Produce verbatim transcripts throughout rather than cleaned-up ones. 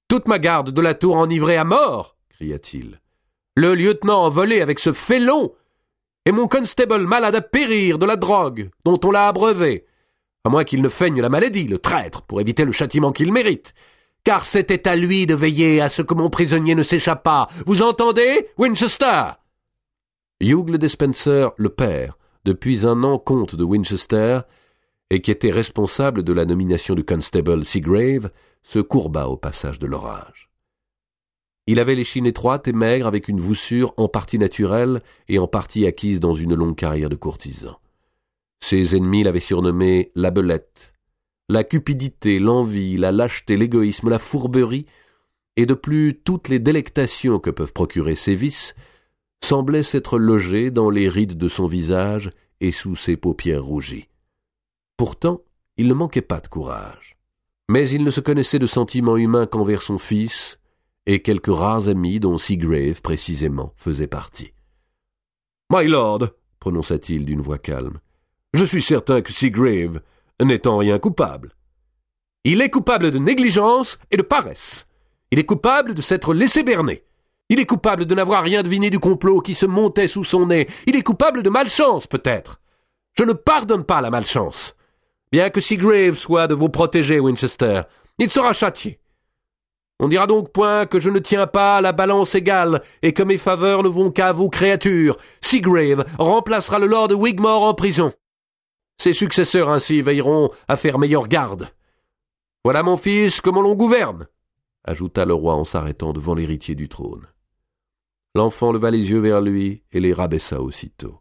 Toute ma garde de la tour enivrée à mort, cria-t-il. Le lieutenant envolé avec ce félon, et mon constable malade à périr de la drogue dont on l'a abreuvé, à moins qu'il ne feigne la maladie, le traître, pour éviter le châtiment qu'il mérite. Car c'était à lui de veiller à ce que mon prisonnier ne s'échappât. Vous entendez, Winchester? Hugh le Despencer, le père, depuis un an comte de Winchester, et qui était responsable de la nomination du constable Seagrave, se courba au passage de l'orage. Il avait l'échine étroite et maigre, avec une voussure en partie naturelle et en partie acquise dans une longue carrière de courtisan. Ses ennemis l'avaient surnommé la belette. La cupidité, l'envie, la lâcheté, l'égoïsme, la fourberie, et de plus toutes les délectations que peuvent procurer ces vices, semblaient s'être logées dans les rides de son visage et sous ses paupières rougies. Pourtant, il ne manquait pas de courage. Mais il ne se connaissait de sentiments humains qu'envers son fils et quelques rares amis dont Seagrave, précisément, faisait partie. « My lord, prononça-t-il d'une voix calme, je suis certain que Seagrave n'est en rien coupable. Il est coupable de négligence et de paresse. Il est coupable de s'être laissé berner. Il est coupable de n'avoir rien deviné du complot qui se montait sous son nez. Il est coupable de malchance, peut-être. Je ne pardonne pas la malchance. Bien que Seagrave soit de vos protégés, Winchester, il sera châtié. On dira donc point que je ne tiens pas à la balance égale et que mes faveurs ne vont qu'à vos créatures. Seagrave remplacera le lord Wigmore en prison. Ses successeurs ainsi veilleront à faire meilleure garde. Voilà, mon fils, comment l'on gouverne, ajouta le roi en s'arrêtant devant l'héritier du trône. L'enfant leva les yeux vers lui et les rabaissa aussitôt.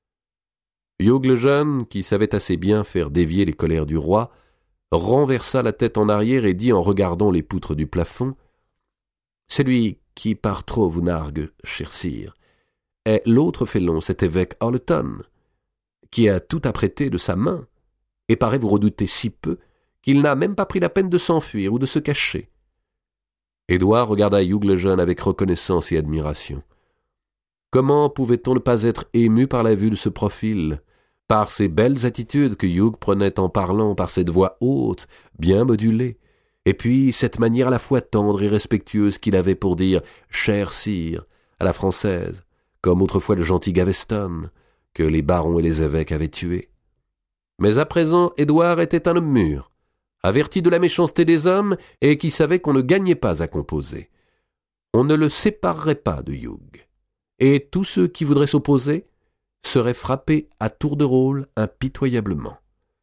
Hugh le jeune, qui savait assez bien faire dévier les colères du roi, renversa la tête en arrière et dit en regardant les poutres du plafond, « Celui qui par trop vous nargue, cher sire, est l'autre félon, cet évêque Orleton, qui a tout apprêté de sa main, et paraît vous redouter si peu qu'il n'a même pas pris la peine de s'enfuir ou de se cacher. » Édouard regarda Hugh le jeune avec reconnaissance et admiration. Comment pouvait-on ne pas être ému par la vue de ce profil, par ces belles attitudes que Hugh prenait en parlant, par cette voix haute, bien modulée, et puis cette manière à la fois tendre et respectueuse qu'il avait pour dire « cher sire » à la française, comme autrefois le gentil Gaveston, que les barons et les évêques avaient tué. Mais à présent, Édouard était un homme mûr, averti de la méchanceté des hommes et qui savait qu'on ne gagnait pas à composer. On ne le séparerait pas de Hugh, et tous ceux qui voudraient s'opposer seraient frappés à tour de rôle impitoyablement.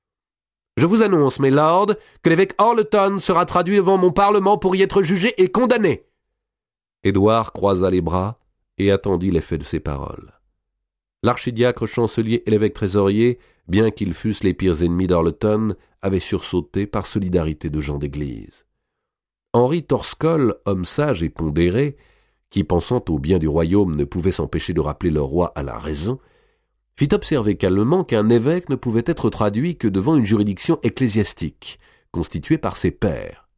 Je vous annonce, mes lords, que l'évêque Orleton sera traduit devant mon parlement pour y être jugé et condamné. Édouard croisa les bras et attendit l'effet de ses paroles. L'archidiacre chancelier et l'évêque trésorier, bien qu'ils fussent les pires ennemis d'Orleton, avaient sursauté par solidarité de gens d'église. Henri Torscoll, homme sage et pondéré, qui, pensant au bien du royaume, ne pouvait s'empêcher de rappeler le roi à la raison, fit observer calmement qu'un évêque ne pouvait être traduit que devant une juridiction ecclésiastique, constituée par ses pairs.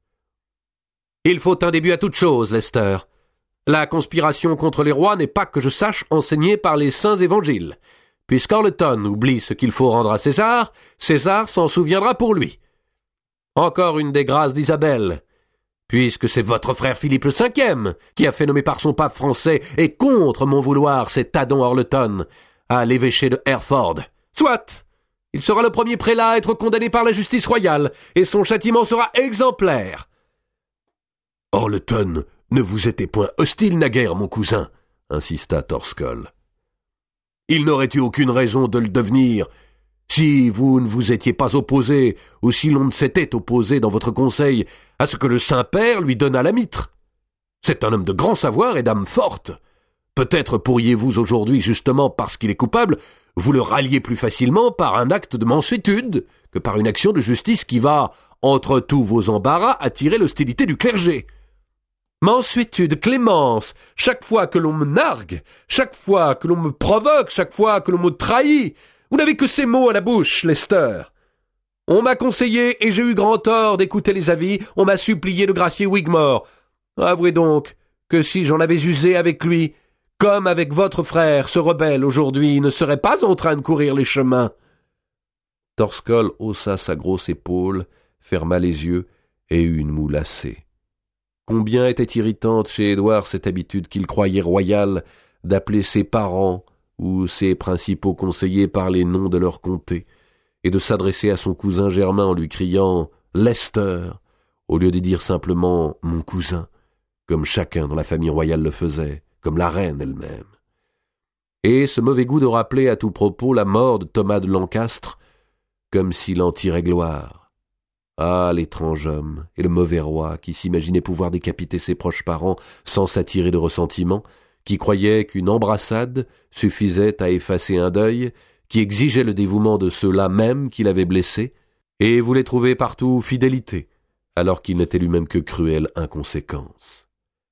« Il faut un début à toute chose, Lester. La conspiration contre les rois n'est pas, que je sache, enseignée par les saints évangiles. Puisqu'Orleton oublie ce qu'il faut rendre à César, César s'en souviendra pour lui. Encore une des grâces d'Isabelle, puisque c'est votre frère Philippe le cinquième qui a fait nommer par son pape français et contre mon vouloir cet Adon Orleton à l'évêché de Hereford. Soit, il sera le premier prélat à être condamné par la justice royale, et son châtiment sera exemplaire. » Orleton ne vous était point hostile naguère, mon cousin, insista Torscoll. Il n'aurait eu aucune raison de le devenir si vous ne vous étiez pas opposé, ou si l'on ne s'était opposé dans votre conseil à ce que le Saint-Père lui donnât la mitre. C'est un homme de grand savoir et d'âme forte. Peut-être pourriez-vous aujourd'hui, justement parce qu'il est coupable, vous le rallier plus facilement par un acte de mansuétude que par une action de justice qui va, entre tous vos embarras, attirer l'hostilité du clergé. Mansuétude, clémence, chaque fois que l'on me nargue, chaque fois que l'on me provoque, chaque fois que l'on me trahit, vous n'avez que ces mots à la bouche, Lester. On m'a conseillé, et j'ai eu grand tort d'écouter les avis, on m'a supplié de gracier Wigmore. Avouez donc que si j'en avais usé avec lui, comme avec votre frère, ce rebelle aujourd'hui ne serait pas en train de courir les chemins. Torscoll haussa sa grosse épaule, ferma les yeux et eut une moue lassée. Combien était irritante chez Édouard cette habitude qu'il croyait royale d'appeler ses parents ou ses principaux conseillers par les noms de leur comté, et de s'adresser à son cousin Germain en lui criant « Lester » au lieu de dire simplement « mon cousin », comme chacun dans la famille royale le faisait, comme la reine elle-même. Et ce mauvais goût de rappeler à tout propos la mort de Thomas de Lancastre, comme s'il en tirait gloire. Ah, l'étrange homme et le mauvais roi qui s'imaginait pouvoir décapiter ses proches parents sans s'attirer de ressentiment, qui croyait qu'une embrassade suffisait à effacer un deuil, qui exigeait le dévouement de ceux-là même qu'il avait blessés, et voulait trouver partout fidélité, alors qu'il n'était lui-même que cruelle inconséquence.